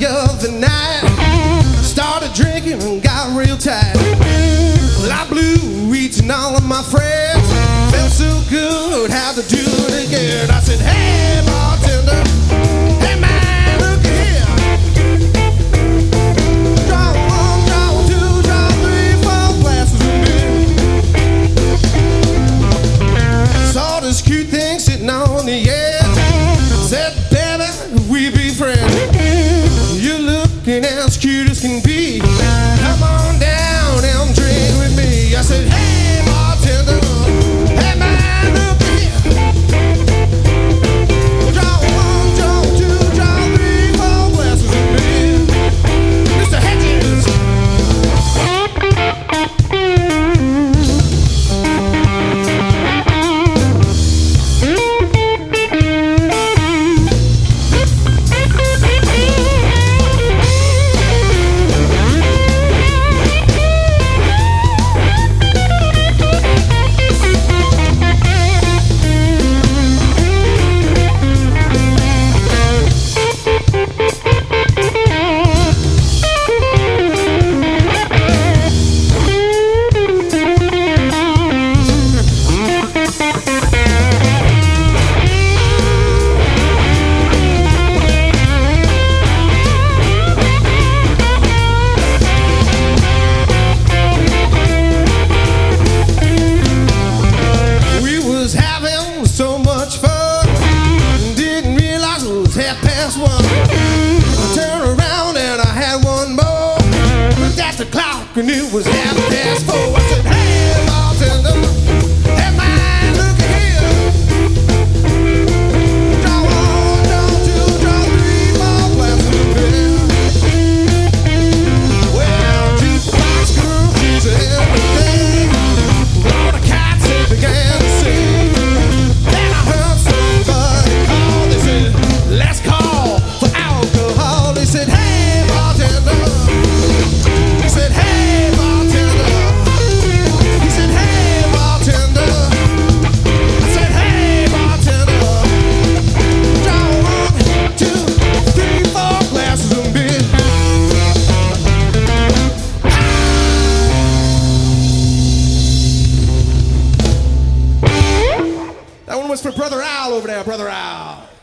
of the night, started drinking and got real tight. Well, I blew each and all of my friends. Felt so good, had to do it again. I said, hey, bartender, hey, man, look here. Draw one, draw two, draw three, four glasses of beer. Saw this cute thing sitting on the edge. Said, baby, we be friends. You're looking as cute as can be. Come on down and drink with me. I said, hey, bartender, hey, man, look here. Draw one, draw two, draw three, four glasses of beer. Mr. Hedges. So much fun, didn't realize it was 1:30. I turned around and I had one more. Looked at the clock and it was 4:30. I said, hey, bartender, hey, man, look here. Draw one, draw two, draw three, four glasses of beer. Well, jukebox girl, she's everything. All the cats they began to sing. Let's call for alcohol. They said, hey, bartender. He said, hey, bartender. He said, hey, bartender. I said, hey, bartender. Draw one, two, three, four glasses of beer. That one was for Brother Al over there, Brother Al.